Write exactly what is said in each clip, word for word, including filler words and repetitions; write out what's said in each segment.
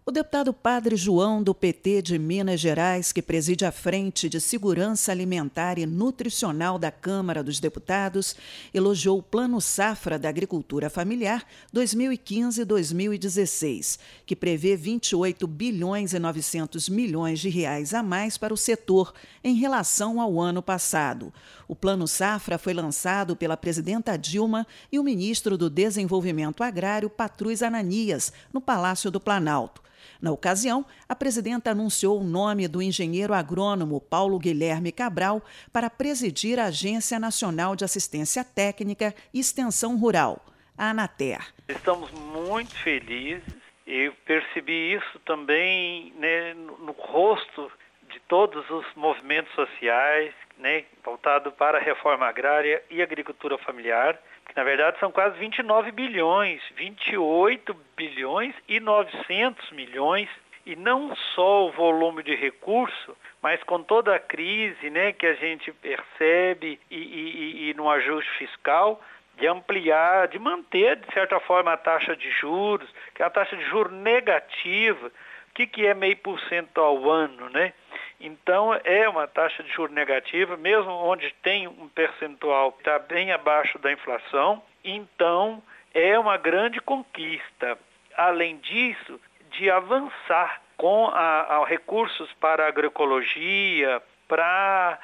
O deputado Padre João, do P T de Minas Gerais, que preside a Frente de Segurança Alimentar e Nutricional da Câmara dos Deputados, elogiou o Plano Safra da Agricultura Familiar dois mil e quinze a dois mil e dezesseis, que prevê vinte e oito bilhões e novecentos milhões de reais a mais para o setor em relação ao ano passado. O Plano Safra foi lançado pela presidenta Dilma e o ministro do Desenvolvimento Agrário, Patrus Ananias, no Palácio do Planalto. Na ocasião, a presidenta anunciou o nome do engenheiro agrônomo Paulo Guilherme Cabral para presidir a Agência Nacional de Assistência Técnica e Extensão Rural, a ANATER. Estamos muito felizes. Eu percebi isso também, né, no, no rosto de todos os movimentos sociais, né, voltado para a reforma agrária e agricultura familiar, que na verdade são quase vinte e nove bilhões, vinte e oito bilhões e novecentos milhões, e não só o volume de recurso, mas com toda a crise, né, que a gente percebe e, e, e no ajuste fiscal, de ampliar, de manter, de certa forma, a taxa de juros, que é a taxa de juros negativa. O que, que é meio por cento ao ano, né? Então, é uma taxa de juros negativa, mesmo onde tem um percentual que está bem abaixo da inflação. Então, é uma grande conquista. Além disso, de avançar com a, a recursos para a agroecologia, para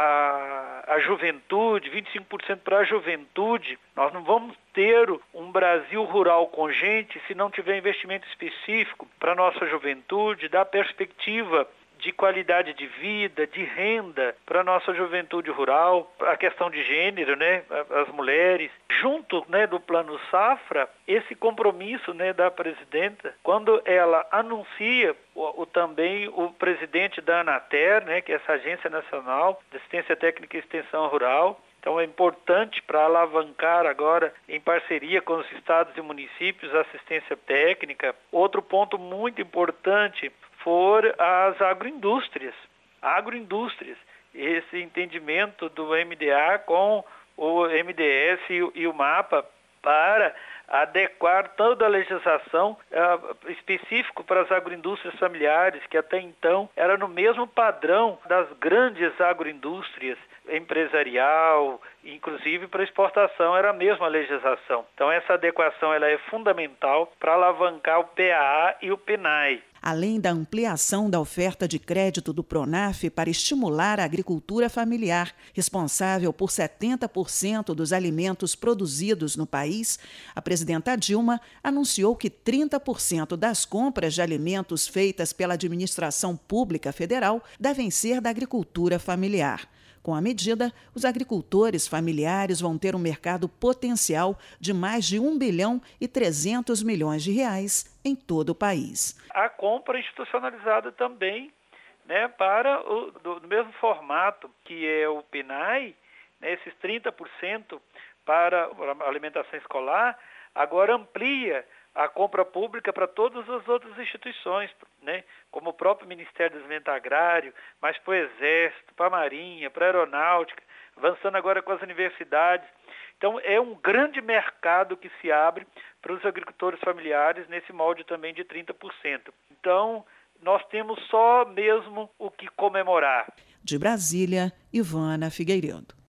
a, a juventude, vinte e cinco por cento para a juventude. Nós não vamos ter um Brasil rural com gente se não tiver investimento específico para a nossa juventude, dar perspectiva de qualidade de vida, de renda para a nossa juventude rural, a questão de gênero, né, as mulheres. Junto, né, do Plano Safra, esse compromisso, né, da presidenta, quando ela anuncia o, o, também o presidente da ANATER, né, que é essa Agência Nacional de Assistência Técnica e Extensão Rural. Então é importante para alavancar agora, em parceria com os estados e municípios, a assistência técnica. Outro ponto muito importante for as agroindústrias. Agroindústrias, esse entendimento do M D A com o M D S e o MAPA para adequar toda a legislação uh, específica para as agroindústrias familiares, que até então era no mesmo padrão das grandes agroindústrias, empresarial, inclusive para exportação era a mesma legislação. Então essa adequação ela é fundamental para alavancar o P A A e o PNAE. Além da ampliação da oferta de crédito do Pronaf para estimular a agricultura familiar, responsável por setenta por cento dos alimentos produzidos no país, a presidenta Dilma anunciou que trinta por cento das compras de alimentos feitas pela administração pública federal devem ser da agricultura familiar. Com a medida, os agricultores familiares vão ter um mercado potencial de mais de um bilhão e trezentos milhões de reais em todo o país. A compra institucionalizada também, né, para o do, do mesmo formato que é o PNAE, né, esses trinta por cento para a alimentação escolar, agora amplia a compra pública para todas as outras instituições, né? Como o próprio Ministério do Desenvolvimento Agrário, mas para o Exército, para a Marinha, para a Aeronáutica, avançando agora com as universidades. Então, é um grande mercado que se abre para os agricultores familiares nesse molde também de trinta por cento. Então, nós temos só mesmo o que comemorar. De Brasília, Ivana Figueiredo.